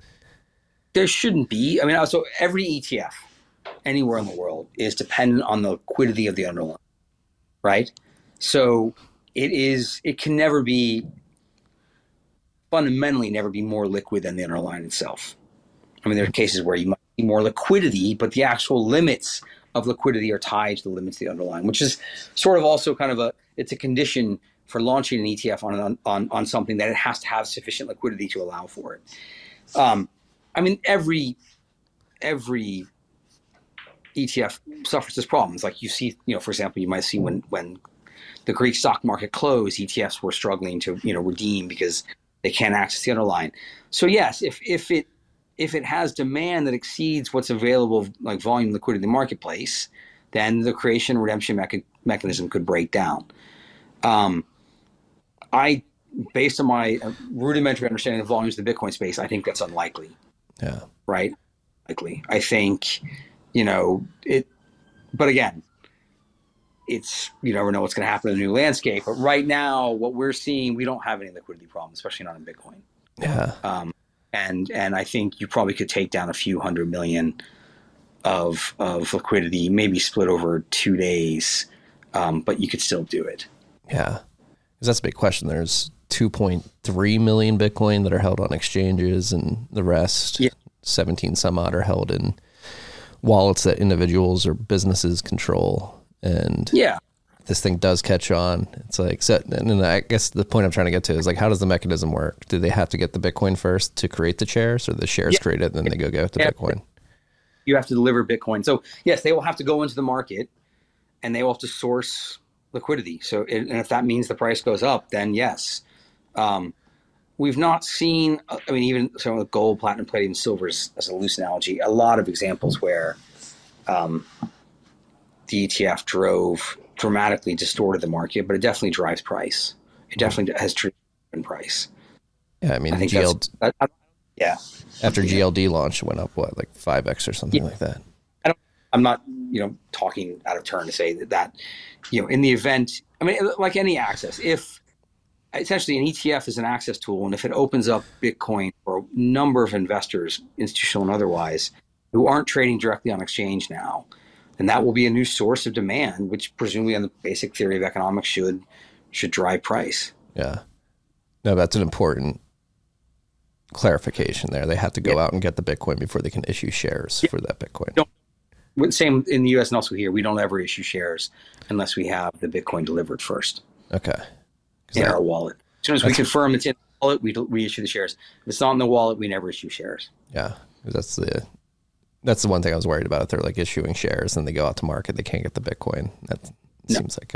There shouldn't be. I mean, so every ETF anywhere in the world is dependent on the liquidity of the underlying, right? So it can never be, fundamentally never be more liquid than the underlying itself. I mean, there are cases where you might see more liquidity, but the actual limits of liquidity are tied to the limits of the underlying, which is sort of also kind of it's a condition for launching an ETF on something, that it has to have sufficient liquidity to allow for it. I mean, every ETF suffers this problem. It's like you see, for example, you might see when the Greek stock market closed, ETFs were struggling to, redeem because they can't access the underlying. So yes, if it has demand that exceeds what's available, like volume liquidity in the marketplace, then the creation and redemption mechanism could break down. Based on my rudimentary understanding of volumes of the Bitcoin space, I think that's unlikely. Yeah. Right? Likely. I think, but again, you never know what's going to happen in the new landscape. But right now, what we're seeing, we don't have any liquidity problems, especially not in Bitcoin. Yeah. And I think you probably could take down a few $100 million of liquidity, maybe split over 2 days, but you could still do it. Yeah. Because that's a big question. There's 2.3 million Bitcoin that are held on exchanges, and the rest, 17 some odd, are held in wallets that individuals or businesses control. And this thing does catch on. It's like, and I guess the point I'm trying to get to is like, how does the mechanism work? Do they have to get the Bitcoin first to create the shares, or the shares create it and then they go get the Bitcoin? You have to deliver Bitcoin. So yes, they will have to go into the market and they will have to source liquidity. So, and if that means the price goes up, then yes. We've not seen, even some of the gold, platinum, palladium, silver as a loose analogy, a lot of examples where the ETF dramatically distorted the market, but it definitely drives price. It definitely has driven price. Yeah, I mean, think after GLD launch, it went up, what, like 5x or something like that? I'm not, talking out of turn to say that, in the event, like any access, if essentially an ETF is an access tool, and if it opens up Bitcoin for a number of investors, institutional and otherwise, who aren't trading directly on exchange now, then that will be a new source of demand, which presumably on the basic theory of economics should drive price. Yeah. No, that's an important clarification there. They have to go out and get the Bitcoin before they can issue shares for that Bitcoin. Same in the US and also here. We don't ever issue shares unless we have the Bitcoin delivered first. Okay. In our wallet. As soon as we confirm it's in the wallet, we issue the shares. If it's not in the wallet, we never issue shares. Yeah. That's the one thing I was worried about. If they're like issuing shares and they go out to market, they can't get the Bitcoin. That seems like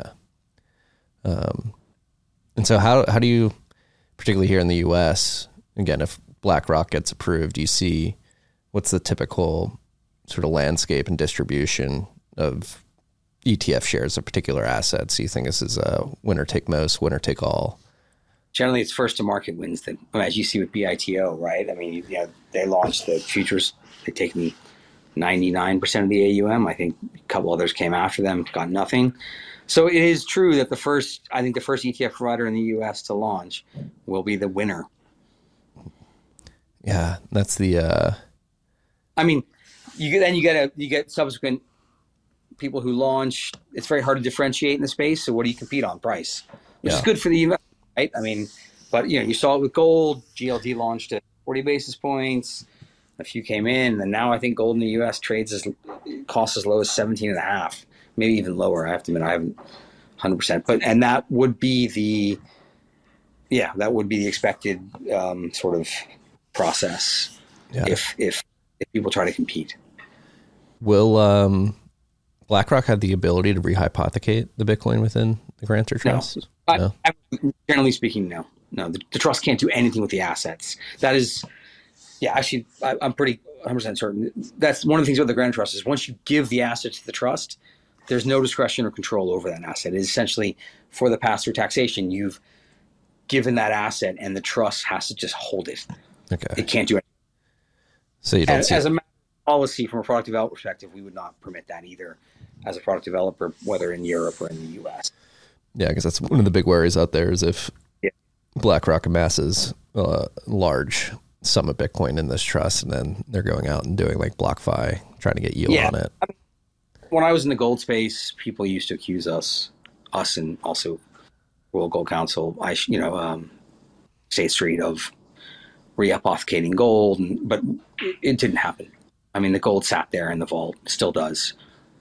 and so how do you, particularly here in the US, again, if BlackRock gets approved, do you see what's the typical sort of landscape and distribution of ETF shares of particular assets? Do you think this is a winner take most, winner take all? Generally, it's first to market wins. That, as you see with BITO, right? I mean, they launched the futures. They've taken 99% of the AUM. I think a couple others came after them, got nothing. So it is true that the first ETF provider in the U.S. to launch will be the winner. Yeah, that's the. I mean, you get subsequent people who launch. It's very hard to differentiate in the space. So what do you compete on? Price, which is good for the investor, right? I mean, but you saw it with gold. GLD launched at 40 basis points. A few came in, and now I think gold in the U.S. trades costs as low as 17.5, maybe even lower. I have to admit, I haven't 100%, and that would be the expected sort of process if people try to compete. Will BlackRock have the ability to rehypothecate the Bitcoin within the grantor trust? No. Generally speaking, no. The trust can't do anything with the assets. That is. Yeah, actually, I'm pretty 100% certain. That's one of the things about the grantor trust is once you give the asset to the trust, there's no discretion or control over that asset. It is essentially for the pass-through taxation, you've given that asset and the trust has to just hold it. Okay. It can't do anything. So you don't as a matter of policy from a product development perspective, we would not permit that either as a product developer, whether in Europe or in the U.S. Yeah, because that's one of the big worries out there is if BlackRock amasses large sum of Bitcoin in this trust, and then they're going out and doing like BlockFi, trying to get yield on it. When I was in the gold space, people used to accuse us and also World Gold Council, State Street, of rehypothecating gold, but it didn't happen. I mean, the gold sat there in the vault, still does.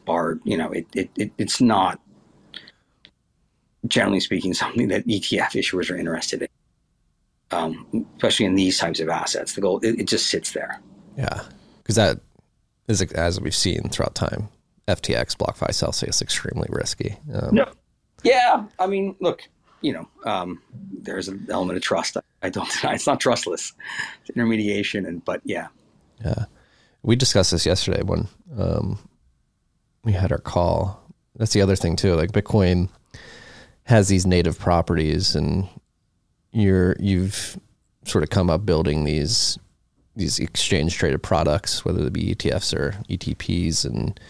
It's not, generally speaking, something that ETF issuers are interested in. Especially in these types of assets, the gold, it just sits there. Yeah, because that is, as we've seen throughout time, FTX, BlockFi, Celsius, extremely risky. No. Yeah, I mean, look, there's an element of trust. I don't deny it's not trustless. It's intermediation, but yeah. Yeah, we discussed this yesterday when we had our call. That's the other thing too. Like Bitcoin has these native properties, and you've sort of come up building these exchange traded products, whether they be ETFs or ETPs, and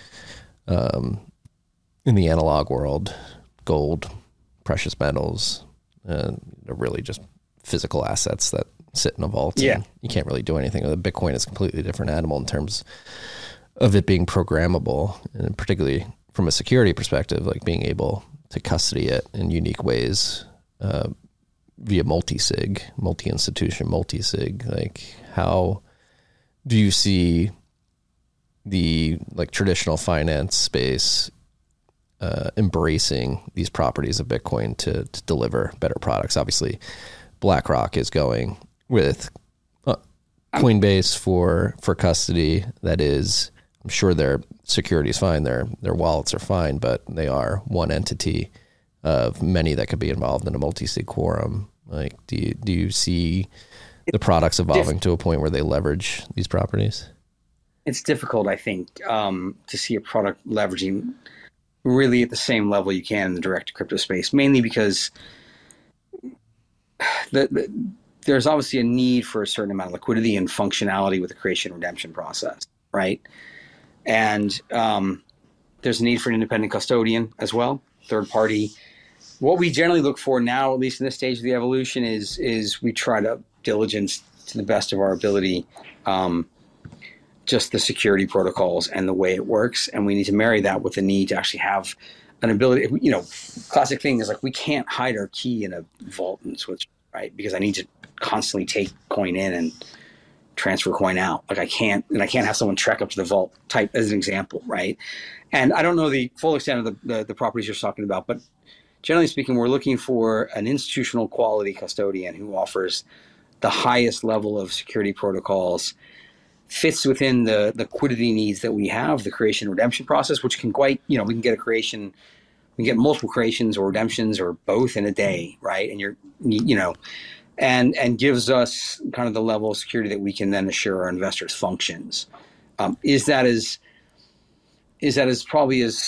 in the analog world, gold, precious metals, they're really just physical assets that sit in a vault. Yeah, and you can't really do anything with it. Bitcoin is a completely different animal in terms of it being programmable, and particularly from a security perspective, like being able to custody it in unique ways. Via multi-sig, multi-institution, multi-sig. Like, how do you see the traditional finance space embracing these properties of Bitcoin to deliver better products? Obviously, BlackRock is going with Coinbase for custody. That is, I'm sure their security is fine, their wallets are fine, but they are one entity of many that could be involved in a multi-sig quorum. Like, do you see the products evolving to a point where they leverage these properties? It's difficult, I think, to see a product leveraging really at the same level you can in the direct crypto space, mainly because there's obviously a need for a certain amount of liquidity and functionality with the creation and redemption process, right? And there's a need for an independent custodian as well, third party. What we generally look for now, at least in this stage of the evolution, is we try to diligence to the best of our ability just the security protocols and the way it works, and we need to marry that with the need to actually have an ability. Classic thing is like we can't hide our key in a vault and switch, right? Because I need to constantly take coin in and transfer coin out. Like I can't have someone trek up to the vault type as an example, right? And I don't know the full extent of the properties you're talking about, but generally speaking, we're looking for an institutional quality custodian who offers the highest level of security protocols, fits within the liquidity needs that we have, the creation and redemption process, which can we can get multiple creations or redemptions or both in a day, right? And and gives us kind of the level of security that we can then assure our investors functions. Is that as probably as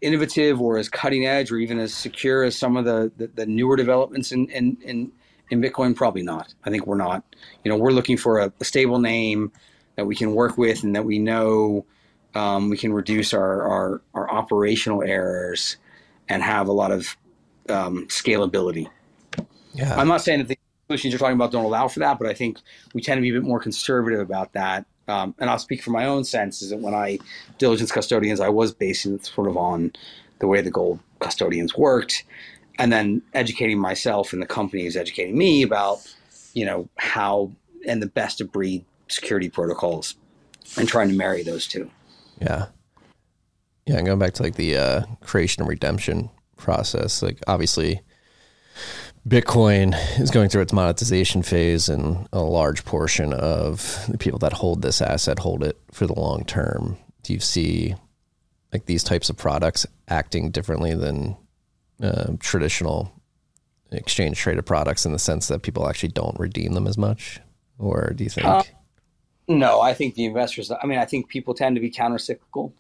innovative or as cutting edge or even as secure as some of the newer developments in Bitcoin? Probably not. I think we're not. We're looking for a stable name that we can work with and that we know we can reduce our operational errors and have a lot of scalability. Yeah. I'm not saying that the solutions you're talking about don't allow for that, but I think we tend to be a bit more conservative about that. And I'll speak from my own sense, is that when I diligence custodians, I was basing it sort of on the way the gold custodians worked, and then educating myself and the companies educating me about, how and the best of breed security protocols and trying to marry those two. Yeah. Yeah. And going back to like the creation and redemption process, like obviously Bitcoin is going through its monetization phase, and a large portion of the people that hold this asset hold it for the long term. Do you see like these types of products acting differently than traditional exchange traded products in the sense that people actually don't redeem them as much? Or do you think? No, I think the investors, I think people tend to be counter-cyclical.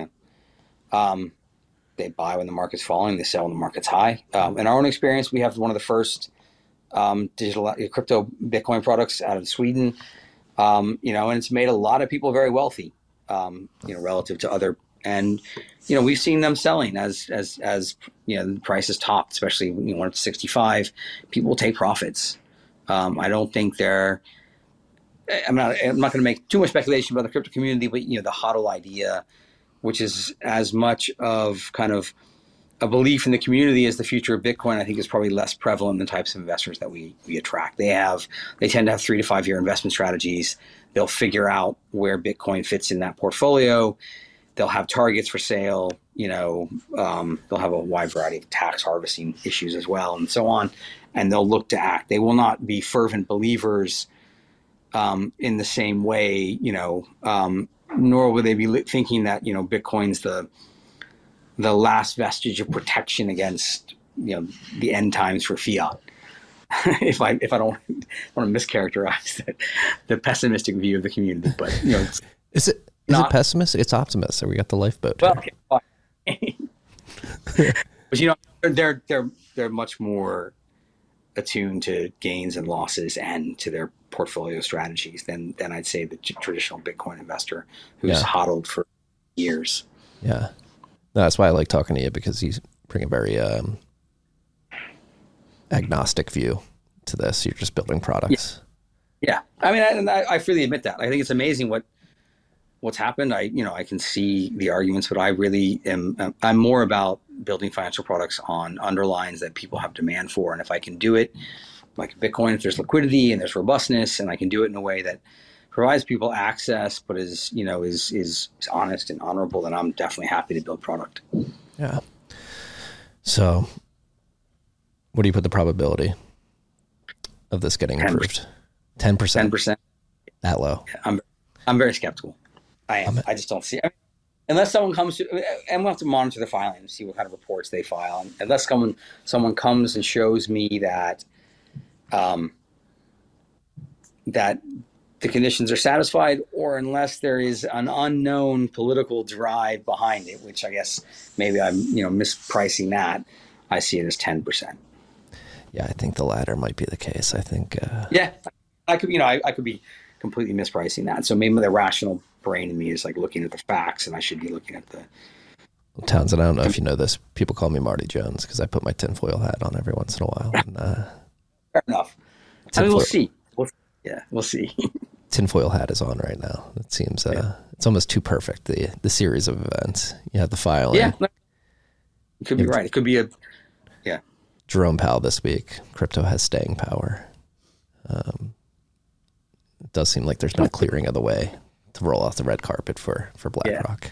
They buy when the market's falling, they sell when the market's high. In our own experience, we have one of the first digital crypto Bitcoin products out of Sweden, and it's made a lot of people very wealthy, relative to other. And, we've seen them selling as the price is topped, especially when it's 65, people will take profits. I don't think I'm not going to make too much speculation about the crypto community, but, the HODL idea, which is as much of kind of a belief in the community as the future of Bitcoin, I think is probably less prevalent in the types of investors that we attract. They tend to have 3 to 5 year investment strategies. They'll figure out where Bitcoin fits in that portfolio. They'll have targets for sale. They'll have a wide variety of tax harvesting issues as well, and so on. And they'll look to act. They will not be fervent believers in the same way, nor will they be thinking that, Bitcoin's the last vestige of protection against, the end times for fiat. if I don't want to mischaracterize the pessimistic view of the community, but is it pessimistic? It's optimistic. So we got the lifeboat. Well, but they're much more attuned to gains and losses and to their portfolio strategies than I'd say the traditional Bitcoin investor who's hodled for years. Yeah. No, that's why I like talking to you, because you bring a very agnostic view to this. You're just building products. Yeah. I freely admit that. I think it's amazing what's happened. I can see the arguments, but I really I'm more about building financial products on underlines that people have demand for. And if I can do it like Bitcoin, if there's liquidity and there's robustness, and I can do it in a way that provides people access, but is honest and honorable, then I'm definitely happy to build product. Yeah. So what do you put the probability of this getting approved? 10%. 10%. That low. I'm very skeptical. I am. I just don't see it. Unless someone comes to, and we'll have to monitor the filing and see what kind of reports they file. And unless someone comes and shows me that that the conditions are satisfied, or unless there is an unknown political drive behind it, which I guess maybe I'm mispricing that, I see it as 10%. Yeah, I think the latter might be the case. I think. Yeah, I could be completely mispricing that. So maybe the rational brain in me is like looking at the facts, and I should be looking at the. Townsend, I don't know if you know this. People call me Marty Jones because I put my tinfoil hat on every once in a while. And, fair enough. We'll see. We'll see. Tinfoil hat is on right now. It seems it's almost too perfect. The series of events. You have the filing. Yeah, you could be right. It could be Jerome Powell this week. Crypto has staying power. It does seem like there's been a clearing of the way to roll off the red carpet for BlackRock.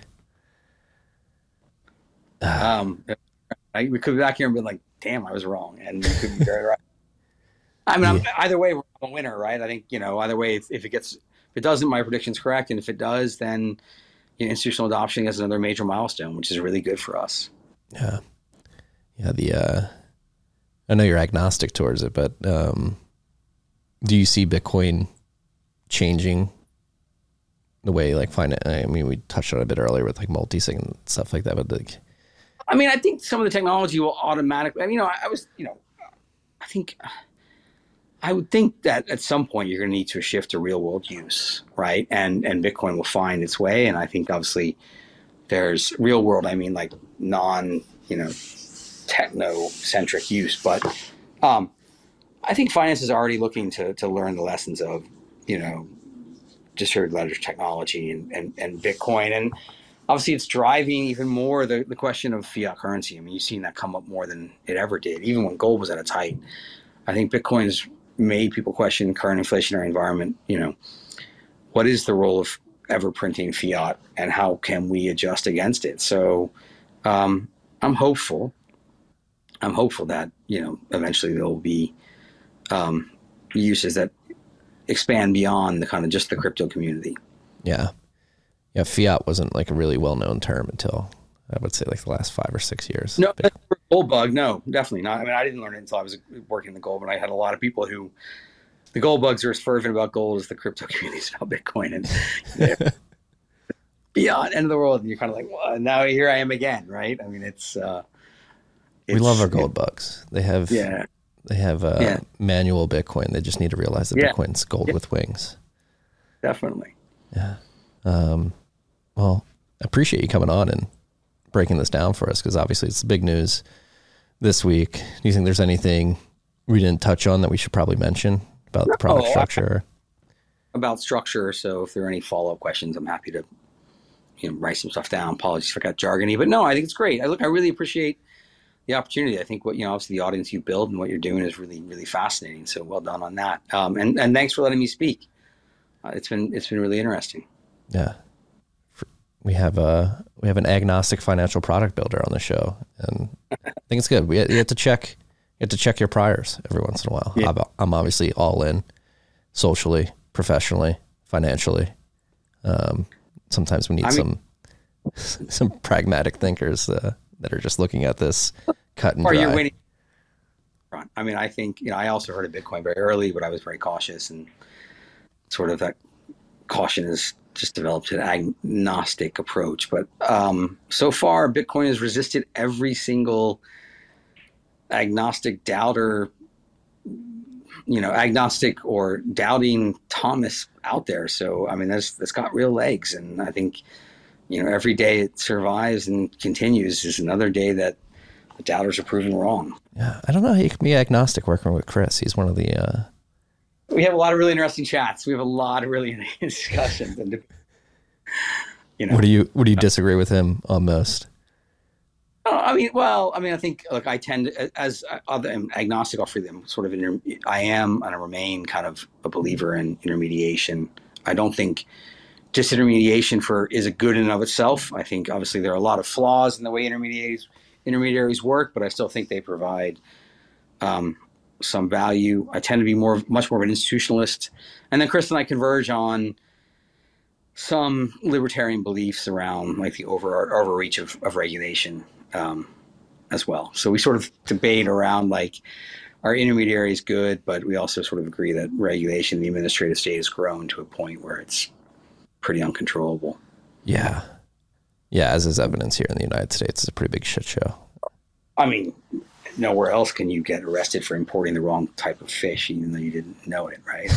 We could be back here and be like, damn, I was wrong. And we could be very right. Either way, we're a winner, right? I think, either way, if it doesn't, my prediction's correct. And if it does, then institutional adoption is another major milestone, which is really good for us. Yeah. Yeah. I know you're agnostic towards it, but do you see Bitcoin changing the way we touched on it a bit earlier with like multi-sig and stuff like that, but I mean, I think some of the technology will automatically. I mean, I would think that at some point you're going to need to shift to real world use, right? And Bitcoin will find its way. And I think obviously there's real world. I mean, like non, techno centric use, but I think finance is already looking to learn the lessons of, distributed ledger technology and Bitcoin. And obviously it's driving even more the question of fiat currency. I mean, you've seen that come up more than it ever did, even when gold was at its height. I think Bitcoin's made people question the current inflationary environment. What is the role of ever printing fiat and how can we adjust against it? So I'm hopeful that, eventually there will be uses that expand beyond the kind of just the crypto community. Yeah. Yeah. Fiat wasn't like a really well-known term until I would say like the last 5 or 6 years. No, gold bug. No, definitely not. I mean, I didn't learn it until I was working in the gold, but I had a lot of people who the gold bugs are as fervent about gold as the crypto community is about Bitcoin, and beyond end of the world. And you're kind of like, well, and now here I am again. Right. I mean, it's we love our gold bugs. They have manual Bitcoin. They just need to realize that Bitcoin's gold with wings. Definitely. Yeah. Well, I appreciate you coming on and breaking this down for us, because obviously it's big news this week. Do you think there's anything we didn't touch on that we should probably mention about the product structure? About structure. So if there are any follow-up questions, I'm happy to write some stuff down. Apologies if I got jargony, but no, I think it's great. I really appreciate the opportunity. I think what obviously the audience you build and what you're doing is really, really fascinating. So well done on that. And thanks for letting me speak. It's been really interesting. Yeah. We have an agnostic financial product builder on the show, and I think it's good. You have to check your priors every once in a while. Yeah. I'm obviously all in, socially, professionally, financially. Sometimes we need some pragmatic thinkers that are just looking at this cut and dry. You're waiting. I mean, I think I also heard of Bitcoin very early, but I was very cautious, and sort of that caution is just developed an agnostic approach. But so far, Bitcoin has resisted every single agnostic doubter, agnostic or doubting Thomas out there. So, I mean, that's got real legs. And I think, every day it survives and continues is another day that the doubters are proven wrong. Yeah. I don't know how you can be agnostic working with Chris. He's one of the... We have a lot of really interesting chats. We have a lot of really interesting discussions. And, What do you disagree with him on most? I think, look, I tend to, as I'm agnostic, I'll freely, I am and I remain kind of a believer in intermediation. I don't think disintermediation is a good in and of itself. I think obviously there are a lot of flaws in the way intermediaries work, but I still think they provide some value. I tend to be much more of an institutionalist. And then Chris and I converge on some libertarian beliefs around like the overreach of regulation as well. So we sort of debate around like, are intermediaries good, but we also sort of agree that regulation, the administrative state has grown to a point where it's pretty uncontrollable. Yeah. Yeah, as is evidence here in the United States, it's a pretty big shit show. I mean, nowhere else can you get arrested for importing the wrong type of fish, even though you didn't know it, right?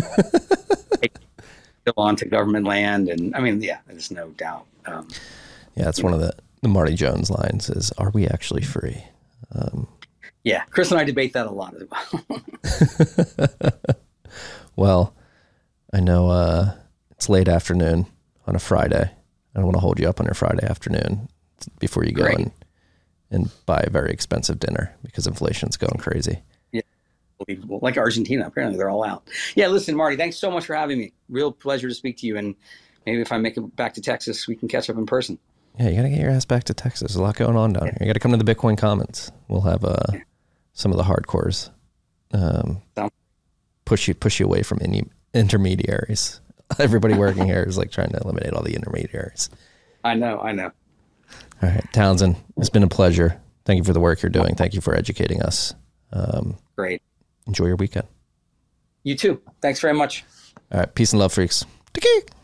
Or onto government land, and I mean, yeah, there's no doubt. It's one of the Marty Jones lines is, "Are we actually free?" Yeah, Chris and I debate that a lot as well. Well, I know it's late afternoon on a Friday. I don't want to hold you up on your Friday afternoon before you go and buy a very expensive dinner because inflation's going crazy. Yeah, unbelievable. Like Argentina, apparently they're all out. Yeah, listen, Marty, thanks so much for having me. Real pleasure to speak to you. And maybe if I make it back to Texas, we can catch up in person. Yeah, you got to get your ass back to Texas. There's a lot going on down here. You got to come to the Bitcoin Commons. We'll have some of the hardcores push you away from any intermediaries. Everybody working here is like trying to eliminate all the intermediaries. I know. All right, Townsend, it's been a pleasure. Thank you for the work you're doing. Thank you for educating us. Great. Enjoy your weekend. You too. Thanks very much. All right, peace and love, freaks. Take care.